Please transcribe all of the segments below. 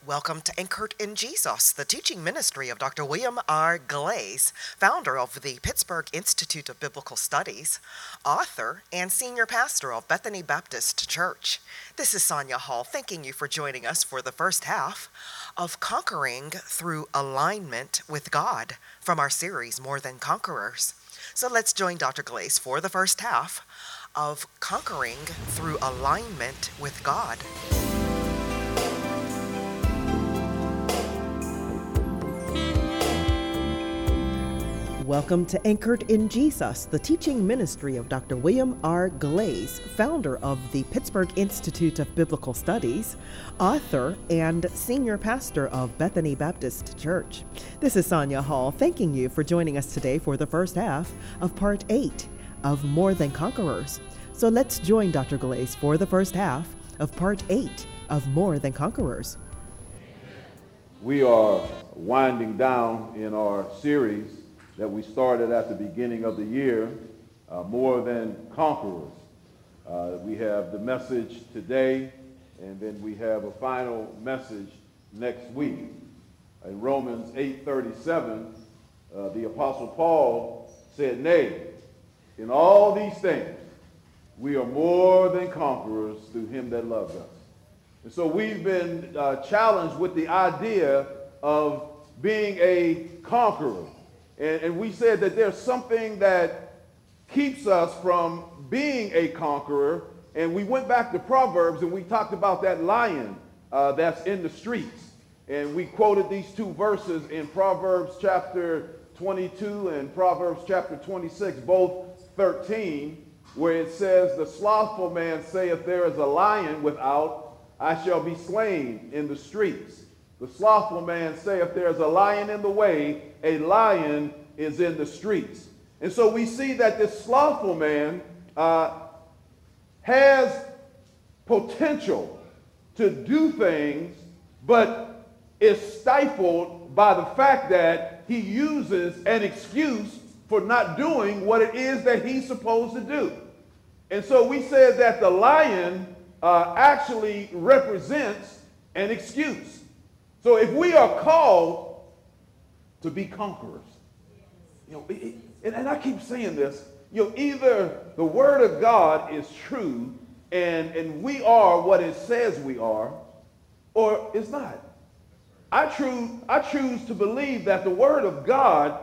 Welcome to Anchored in Jesus, the teaching ministry of Dr. William R. Glaze, founder of the Pittsburgh Institute of Biblical Studies, author, and senior pastor of Bethany Baptist Church. This is Sonia Hall, thanking you for joining us for the first half of Conquering Through Alignment with God from our series, More Than Conquerors. So let's join Dr. Glaze for the first half of Conquering Through Alignment with God. Welcome to Anchored in Jesus, the teaching ministry of Dr. William R. Glaze, founder of the Pittsburgh Institute of Biblical Studies, author, and senior pastor of Bethany Baptist Church. This is Sonia Hall, thanking you for joining us today for the first half of Part 8 of More Than Conquerors. So let's join Dr. Glaze for the first half of Part 8 of More Than Conquerors. We are winding down in our series that we started at the beginning of the year, More Than Conquerors. We have the message today, and then we have a final message next week. In Romans 8:37, the Apostle Paul said, "Nay, in all these things, we are more than conquerors through him that loves us." And so we've been challenged with the idea of being a conqueror. And we said that there's something that keeps us from being a conqueror. And we went back to Proverbs and we talked about that lion that's in the streets. And we quoted these two verses in Proverbs chapter 22 and Proverbs chapter 26, both 13, where it says, "The slothful man saith, there is a lion without, I shall be slain in the streets. The slothful man saith, there is a lion in the way, a lion is in the streets." And so we see that this slothful man has potential to do things, but is stifled by the fact that he uses an excuse for not doing what it is that he's supposed to do. And so we said that the lion actually represents an excuse. So if we are called to be conquerors, and I keep saying this, either the word of God is true and we are what it says we are, or it's not. I choose to believe that the word of God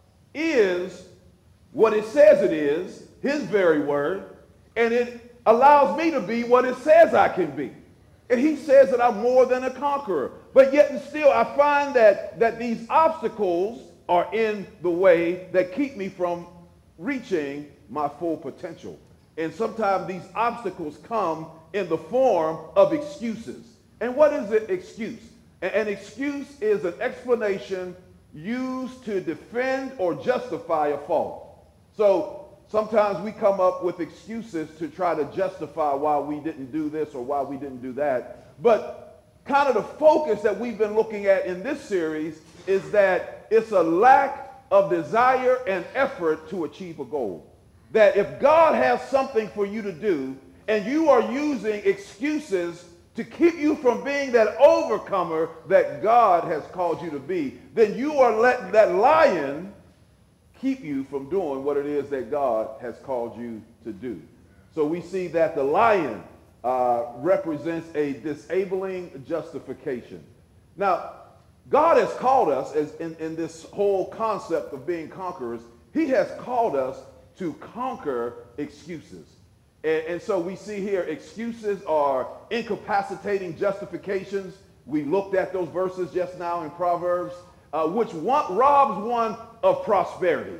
is what it says it is, his very word, and it allows me to be what it says I can be. And he says that I'm more than a conqueror. But yet and still, I find that these obstacles are in the way that keep me from reaching my full potential. And sometimes these obstacles come in the form of excuses. And what is an excuse? An excuse is an explanation used to defend or justify a fault. So sometimes we come up with excuses to try to justify why we didn't do this or why we didn't do that. But kind of the focus that we've been looking at in this series is that it's a lack of desire and effort to achieve a goal. That if God has something for you to do and you are using excuses to keep you from being that overcomer that God has called you to be, then you are letting that lion keep you from doing what it is that God has called you to do. So we see that the lion represents a disabling justification. Now, God has called us, as in this whole concept of being conquerors, he has called us to conquer excuses. And so we see here excuses are incapacitating justifications. We looked at those verses just now in Proverbs, which robs one of prosperity.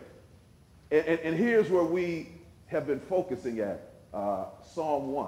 And here's where we have been focusing at, Psalm 1.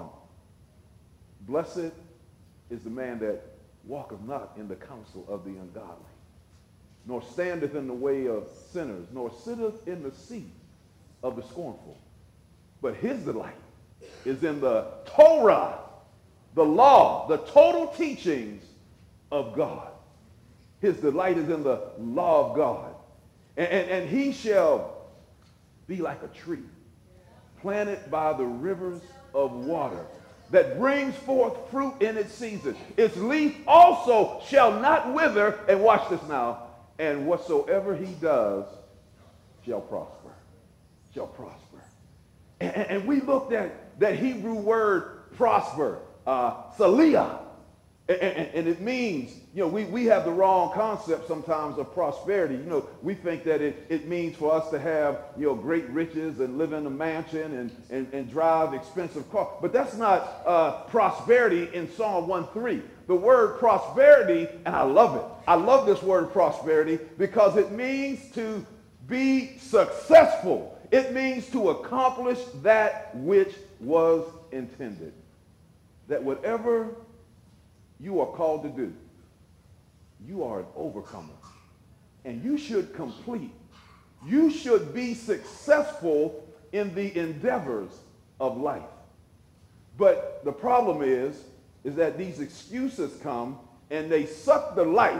"Blessed is the man that walketh not in the counsel of the ungodly, nor standeth in the way of sinners, nor sitteth in the seat of the scornful. But his delight is in the Torah," the law, the total teachings of God. His delight is in the law of God. And he shall be like a tree planted by the rivers of water, that brings forth fruit in its season. Its leaf also shall not wither, and watch this now, and whatsoever he does shall prosper. Shall prosper. And we looked at that Hebrew word prosper, salia. And it means, we have the wrong concept sometimes of prosperity. We think that it means for us to have, great riches and live in a mansion and drive expensive cars. But that's not prosperity in Psalm 1:3. The word prosperity, and I love it. I love this word prosperity because it means to be successful. It means to accomplish that which was intended. That whatever you are called to do, you are an overcomer. And you should complete. You should be successful in the endeavors of life. But the problem is that these excuses come and they suck the life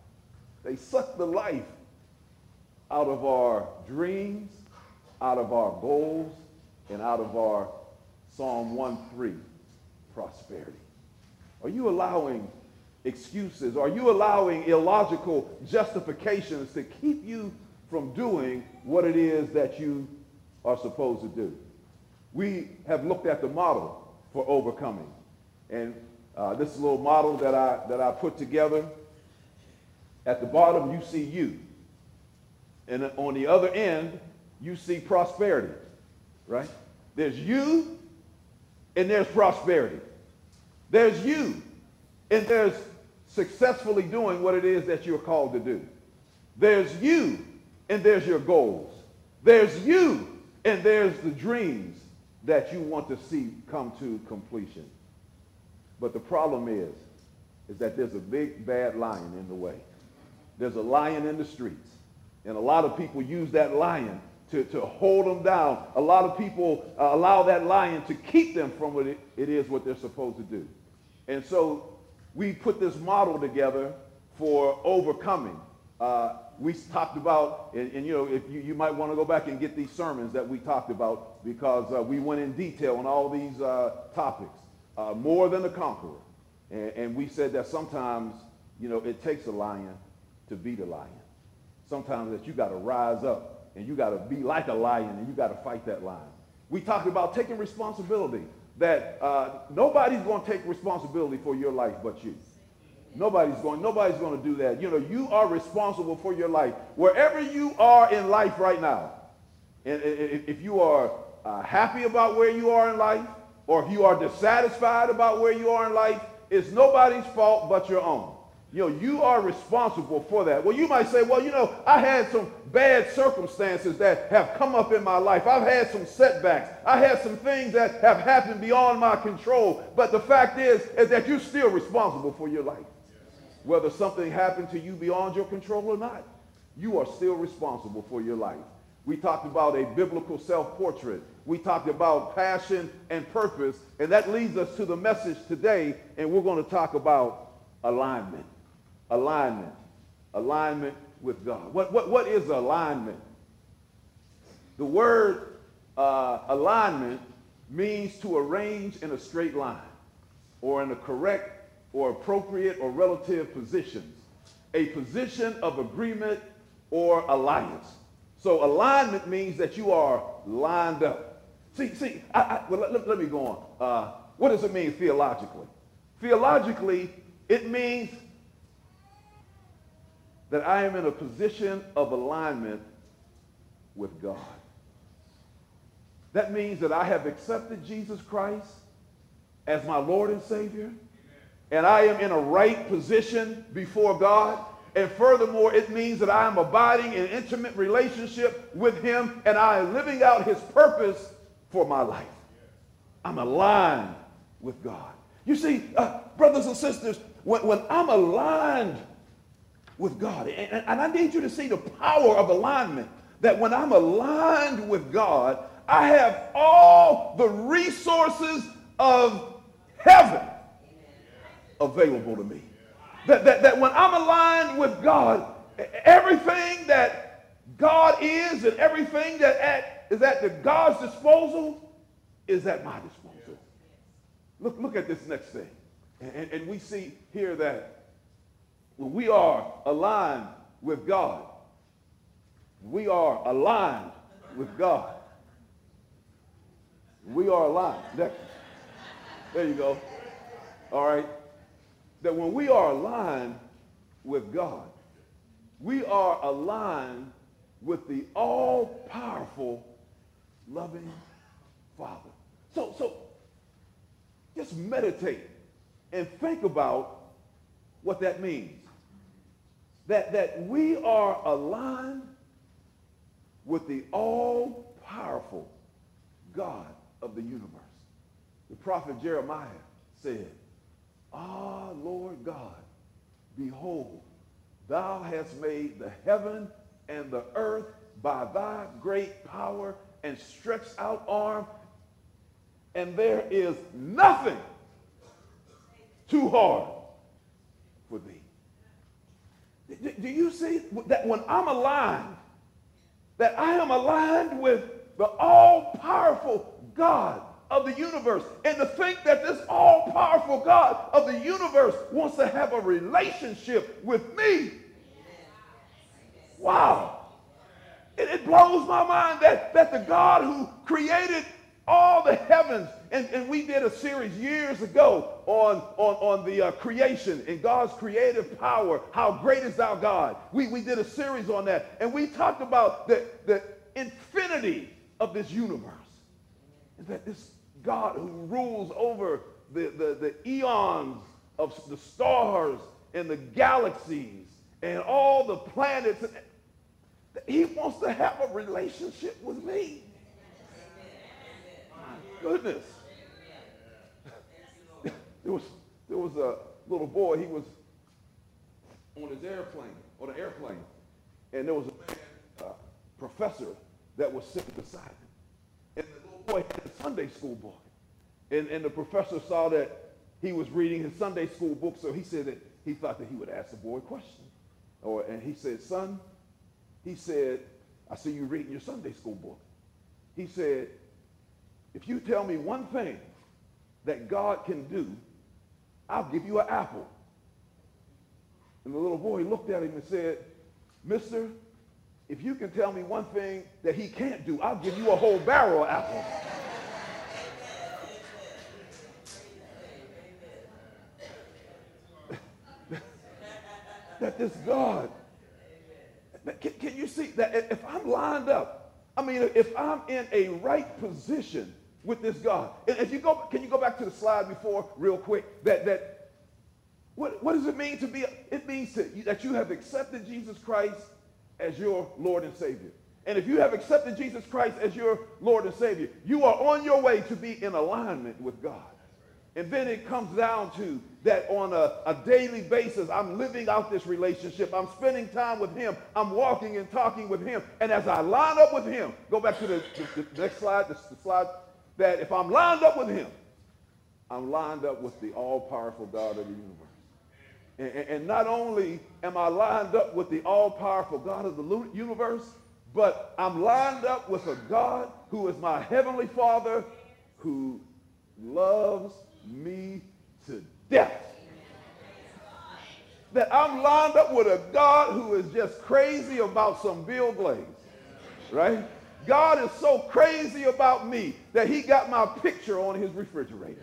out of our dreams, out of our goals, and out of our Psalm 1:3 prosperity. Are you allowing excuses? Are you allowing illogical justifications to keep you from doing what it is that you are supposed to do? We have looked at the model for overcoming. And this is a little model that I put together. At the bottom, you see you. And on the other end, you see prosperity, right? There's you and there's prosperity. There's you, and there's successfully doing what it is that you're called to do. There's you, and there's your goals. There's you, and there's the dreams that you want to see come to completion. But the problem is that there's a big, bad lion in the way. There's a lion in the streets, and a lot of people use that lion to hold them down. A lot of people allow that lion to keep them from what it is what they're supposed to do. And so we put this model together for overcoming. We talked about, and if you might want to go back and get these sermons that we talked about, because we went in detail on all these topics. More than a conqueror. And we said that sometimes, it takes a lion to beat a lion. Sometimes that you got to rise up. And you got to be like a lion, and you got to fight that lion. We talked about taking responsibility, that nobody's going to take responsibility for your life but you. Nobody's going to do that. You are responsible for your life. Wherever you are in life right now, and if you are happy about where you are in life, or if you are dissatisfied about where you are in life, it's nobody's fault but your own. You are responsible for that. Well, you might say, well, I had some bad circumstances that have come up in my life. I've had some setbacks. I had some things that have happened beyond my control. But the fact is that you're still responsible for your life. Whether something happened to you beyond your control or not, you are still responsible for your life. We talked about a biblical self-portrait. We talked about passion and purpose. And that leads us to the message today. And we're going to talk about alignment. Alignment with God. What is alignment? The word alignment means to arrange in a straight line or in a correct or appropriate or relative positions, a position of agreement or alliance. So alignment means that you are lined up. See, let me go on. What does it mean theologically? Theologically, it means that I am in a position of alignment with God. That means that I have accepted Jesus Christ as my Lord and Savior, and I am in a right position before God. And furthermore, it means that I am abiding in intimate relationship with him, and I am living out his purpose for my life. I'm aligned with God. You see, brothers and sisters, when I'm aligned with God, and I need you to see the power of alignment, that when I'm aligned with God, I have all the resources of heaven available to me. That when I'm aligned with God, everything that God is and everything that is at God's disposal is at my disposal. Look at this next thing. And we see here that when we are aligned with God, we are aligned with God. We are aligned. There you go. All right. That when we are aligned with God, we are aligned with the all-powerful, loving Father. So just meditate and think about what that means. That we are aligned with the all-powerful God of the universe. The prophet Jeremiah said, "Ah, Lord God, behold, thou hast made the heaven and the earth by thy great power and stretched out arm, and there is nothing too hard for thee." Do you see that when I'm aligned, that I am aligned with the all-powerful God of the universe, and to think that this all-powerful God of the universe wants to have a relationship with me. Wow. It blows my mind that the God who created all the heavens, and we did a series years ago on the creation and God's creative power. How great is thou, God? We did a series on that, and we talked about the infinity of this universe. And that this God who rules over the eons of the stars and the galaxies and all the planets, he wants to have a relationship with me. My goodness. There was a little boy, he was on an airplane, and there was a professor that was sitting beside him. And the little boy had a Sunday school book. And the professor saw that he was reading his Sunday school book, so he said that he thought that he would ask the boy a question. And he said, "Son," he said, "I see you reading your Sunday school book." He said, "If you tell me one thing that God can do, I'll give you an apple." And the little boy looked at him and said, "Mister, if you can tell me one thing that he can't do, I'll give you a whole barrel of apples." That this God, can you see that if I'm lined up, if I'm in a right position with this God, and if you go, can you go back to the slide before real quick? What does it mean to be? It means that you have accepted Jesus Christ as your Lord and Savior. And if you have accepted Jesus Christ as your Lord and Savior, you are on your way to be in alignment with God. And then it comes down to that on a daily basis, I'm living out this relationship. I'm spending time with him. I'm walking and talking with him. And as I line up with him, go back to the next slide, the slide, that if I'm lined up with him, I'm lined up with the all-powerful God of the universe. And not only am I lined up with the all-powerful God of the universe, but I'm lined up with a God who is my heavenly Father, who loves me to death. That I'm lined up with a God who is just crazy about some Bill Glaze, right? God is so crazy about me that he got my picture on his refrigerator.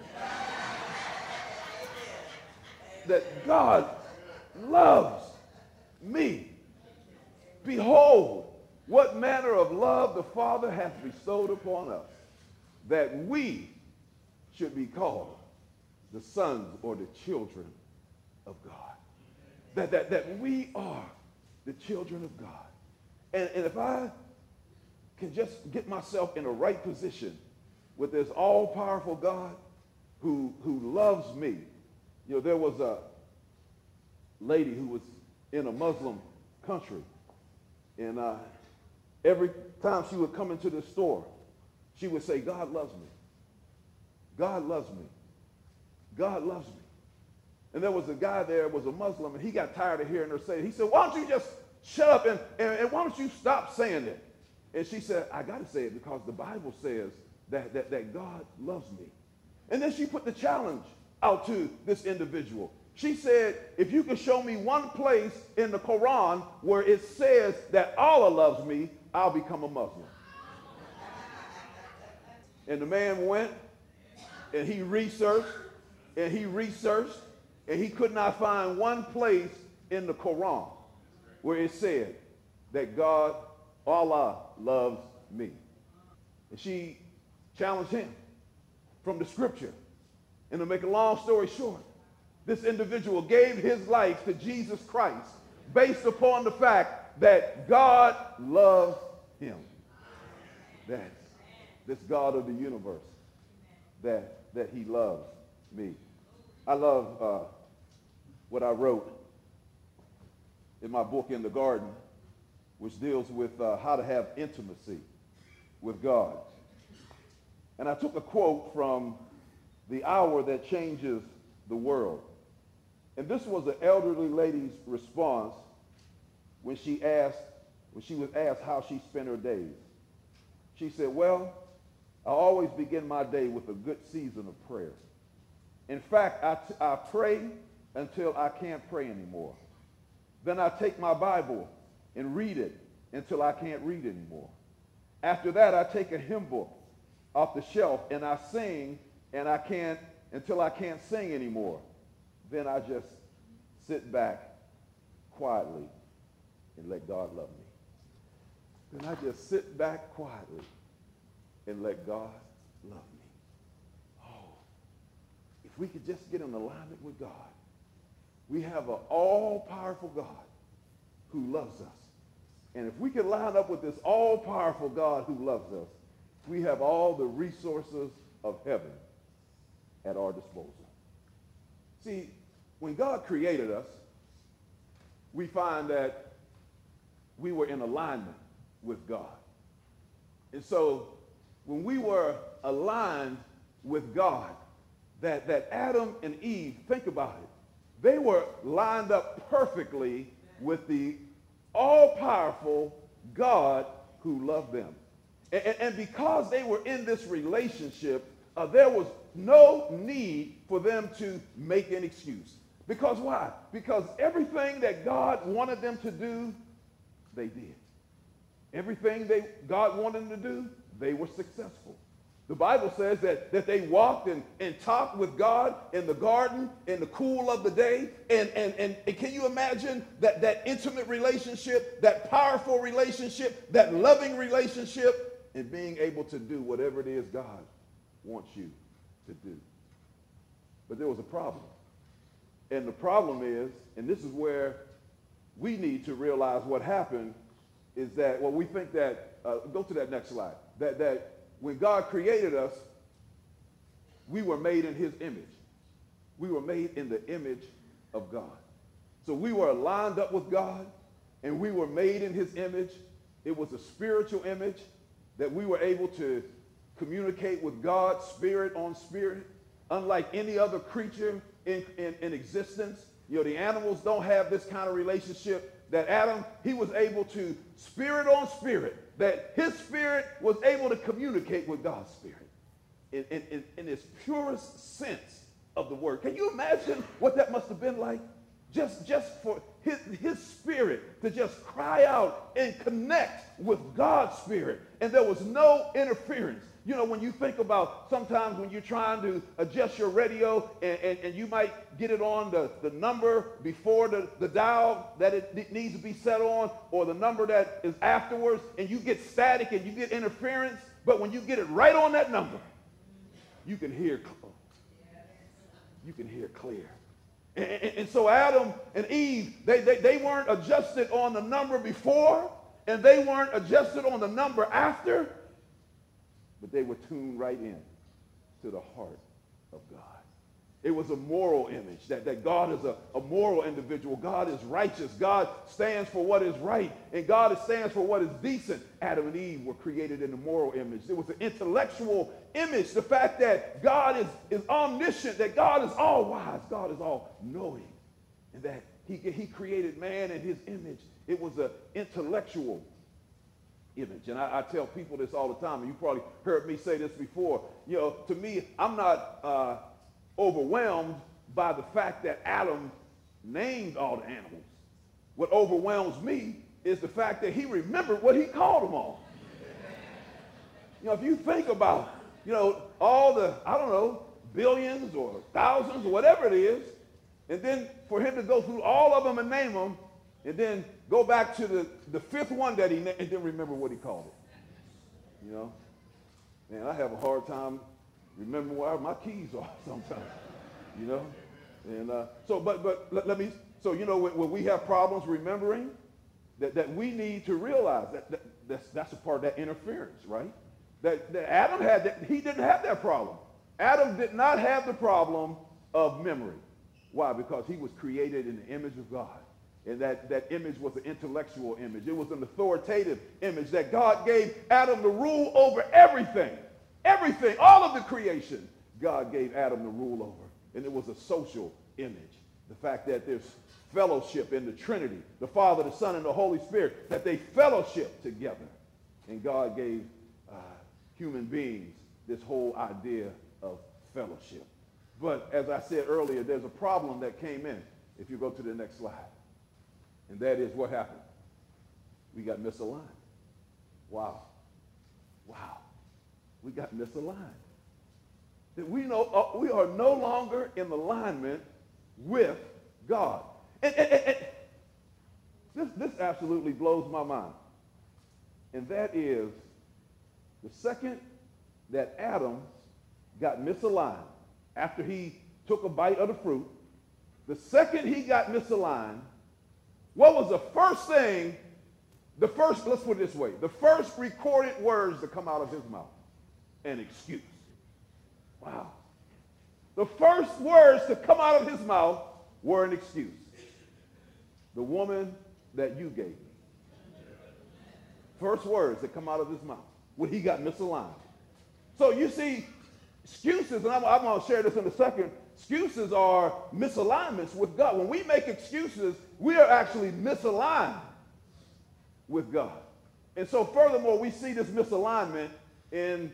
That God loves me. Behold, what manner of love the Father hath bestowed upon us, that we should be called the sons or the children of God. That we are the children of God. And if I can just get myself in the right position with this all-powerful God who loves me. You know, there was a lady who was in a Muslim country, and every time she would come into the store, she would say, "God loves me. God loves me. God loves me." And there was a guy there, was a Muslim, and he got tired of hearing her say it. He said, "Why don't you just shut up and why don't you stop saying it?" And she said, "I got to say it because the Bible says that God loves me." And then she put the challenge out to this individual. She said, if you can show me one place in the Quran where it says that Allah loves me, I'll become a Muslim. And the man went and he researched and he researched and he could not find one place in the Quran where it said that God, Allah, loves me. And she challenged him from the scripture. And to make a long story short, this individual gave his life to Jesus Christ based upon the fact that God loves him. That this God of the universe, that he loves me. I love what I wrote in my book, In the Garden, which deals with how to have intimacy with God. And I took a quote from The Hour That Changes the World. And this was an elderly lady's response when she was asked how she spent her days. She said, well, I always begin my day with a good season of prayer. In fact, I pray until I can't pray anymore. Then I take my Bible and read it until I can't read anymore. After that, I take a hymn book off the shelf and I sing until I can't sing anymore. Then I just sit back quietly and let God love me. Then I just sit back quietly and let God love me. Oh, if we could just get in alignment with God. We have an all-powerful God who loves us. And if we can line up with this all-powerful God who loves us, we have all the resources of heaven at our disposal. See, when God created us, we find that we were in alignment with God. And so when we were aligned with God, that Adam and Eve, think about it, they were lined up perfectly with the all-powerful God who loved them. And because they were in this relationship, there was no need for them to make an excuse. Because why? Because everything that God wanted them to do, they did. Everything God wanted them to do, they were successful. The Bible says that they walked and talked with God in the garden in the cool of the day. And can you imagine that intimate relationship, that powerful relationship, that loving relationship, and being able to do whatever it is God wants you to do? But there was a problem. And the problem is, and this is where we need to realize what happened, is that, well, we think that, go to that next slide, that when God created us, we were made in his image. We were made in the image of God. So we were lined up with God, and we were made in his image. It was a spiritual image that we were able to communicate with God, spirit on spirit, unlike any other creature in existence. You know, the animals don't have this kind of relationship. That Adam, he was able to spirit on spirit, that his spirit was able to communicate with God's spirit in its purest sense of the word. Can you imagine what that must have been like? Just for his spirit to just cry out and connect with God's spirit, and there was no interference. You know, when you think about sometimes when you're trying to adjust your radio and you might get it on the number before the dial that it needs to be set on, or the number that is afterwards, and you get static and you get interference, but when you get it right on that number, you can hear clear. And so Adam and Eve, they weren't adjusted on the number before, and they weren't adjusted on the number after, but they were tuned right in to the heart of God. It was a moral image, that God is a moral individual. God is righteous. God stands for what is right, and God stands for what is decent. Adam and Eve were created in a moral image. It was an intellectual image, the fact that God is omniscient, that God is all wise, God is all knowing, and that he created man in his image. It was an intellectual image. And I tell people this all the time, and you probably heard me say this before. To me, I'm not overwhelmed by the fact that Adam named all the animals. What overwhelms me is the fact that he remembered what he called them all. If you think about, all the, billions or thousands or whatever it is, and then for him to go through all of them and name them, and then go back to the fifth one that he named and then remember what he called it. Man, I have a hard time remembering where my keys are sometimes, And when we have problems remembering, that we need to realize that's a part of that interference, right? That Adam had that, he didn't have that problem. Adam did not have the problem of memory. Why? Because he was created in the image of God. And that image was an intellectual image. It was an authoritative image that God gave Adam the rule over everything. Everything, all of the creation, God gave Adam the rule over. And it was a social image. The fact that there's fellowship in the Trinity, the Father, the Son, and the Holy Spirit, that they fellowship together. And God gave human beings this whole idea of fellowship. But as I said earlier, there's a problem that came in. If you go to the next slide. And that is what happened. We got misaligned. Wow. We got misaligned. That we are no longer in alignment with God. And this absolutely blows my mind. And that is the second that Adam got misaligned, after he took a bite of the fruit, the second he got misaligned, what was the first thing, let's put it this way, the first recorded words to come out of his mouth? An excuse. Wow. The first words to come out of his mouth were an excuse. The woman that you gave me. First words that come out of his mouth when he got misaligned. So you see, excuses, and I'm going to share this in a second, excuses are misalignments with God. When we make excuses, we are actually misaligned with God. And so furthermore, we see this misalignment in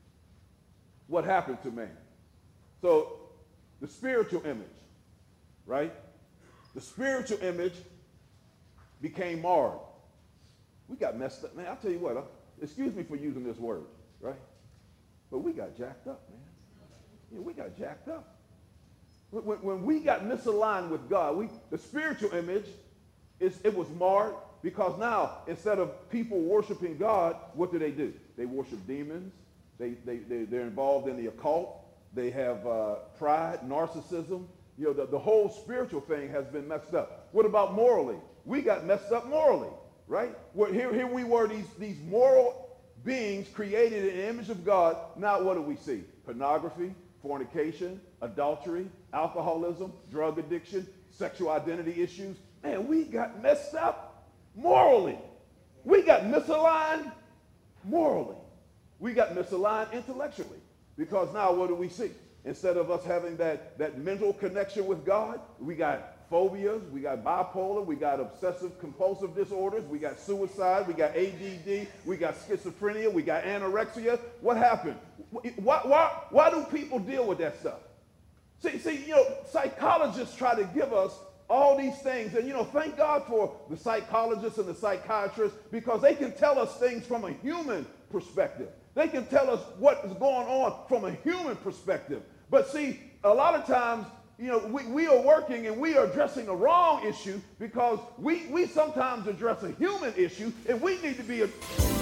what happened to man. So the spiritual image, right? The spiritual image became marred. We got messed up. Man, I'll tell you what, excuse me for using this word, right? But we got jacked up, man. Yeah, we got jacked up. When we got misaligned with God, the spiritual image, it was marred, because now, instead of people worshiping God, what do? They worship demons. They're involved in the occult. They have pride, narcissism. The whole spiritual thing has been messed up. What about morally? We got messed up morally, right? Here we were, these moral beings created in the image of God. Now what do we see? Pornography, fornication, adultery, alcoholism, drug addiction, sexual identity issues. Man, we got messed up morally. We got misaligned morally. We got misaligned intellectually. Because now what do we see? Instead of us having that mental connection with God, we got phobias, we got bipolar, we got obsessive compulsive disorders, we got suicide, we got ADD, we got schizophrenia, we got anorexia. What happened? Why do people deal with that stuff? See, psychologists try to give us all these things, and thank God for the psychologists and the psychiatrists, because they can tell us things from a human perspective. They can tell us what is going on from a human perspective. But see, a lot of times, we are working and we are addressing a wrong issue, because we sometimes address a human issue, and we need to be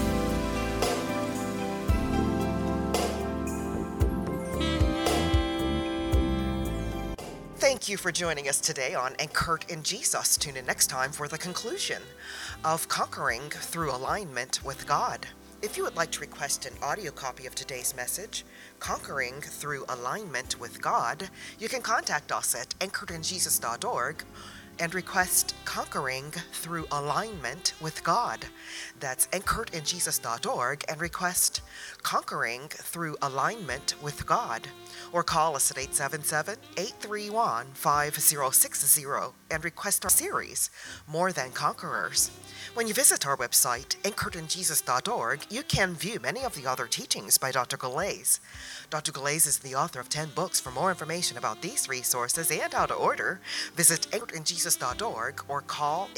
Thank you for joining us today on Anchored in Jesus. Tune in next time for the conclusion of Conquering Through Alignment with God. If you would like to request an audio copy of today's message, Conquering Through Alignment with God, you can contact us at anchoredinjesus.org and request Conquering Through Alignment with God. That's anchoredinjesus.org and request Conquering Through Alignment with God. Or call us at 877-831-5060 and request our series, More Than Conquerors. When you visit our website, anchoredinjesus.org, you can view many of the other teachings by Dr. Galais. Dr. Galais is the author of 10 books. For more information about these resources and how to order, visit anchoredinjesus.org or call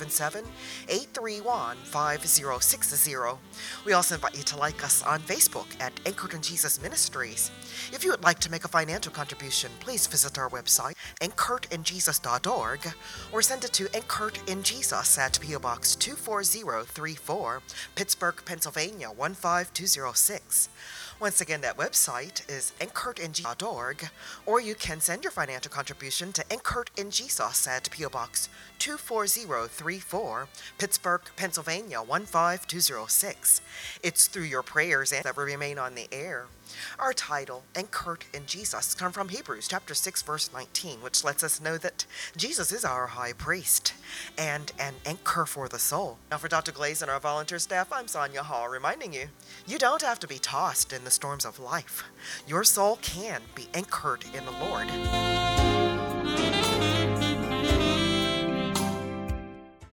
877-831-5060. We also invite you to like us on Facebook at Anchored in Jesus Ministries. If you would like to make a financial contribution, please visit our website, anchoredinjesus.org, or send it to Anchored in Jesus at P.O. Box 24034, Pittsburgh, Pennsylvania 15206. Once again, that website is anchoredinjesus.org, or you can send your financial contribution to Anchored in Jesus at P.O. Box 24034, Pittsburgh, Pennsylvania 15206. It's through your prayers that we remain on the air. Our title, Anchored in Jesus, comes from Hebrews chapter 6, verse 19, which lets us know that Jesus is our high priest and an anchor for the soul. Now, for Dr. Galais and our volunteer staff, I'm Sonia Hall, reminding you, you don't have to be tossed in the storms of life. Your soul can be anchored in the Lord.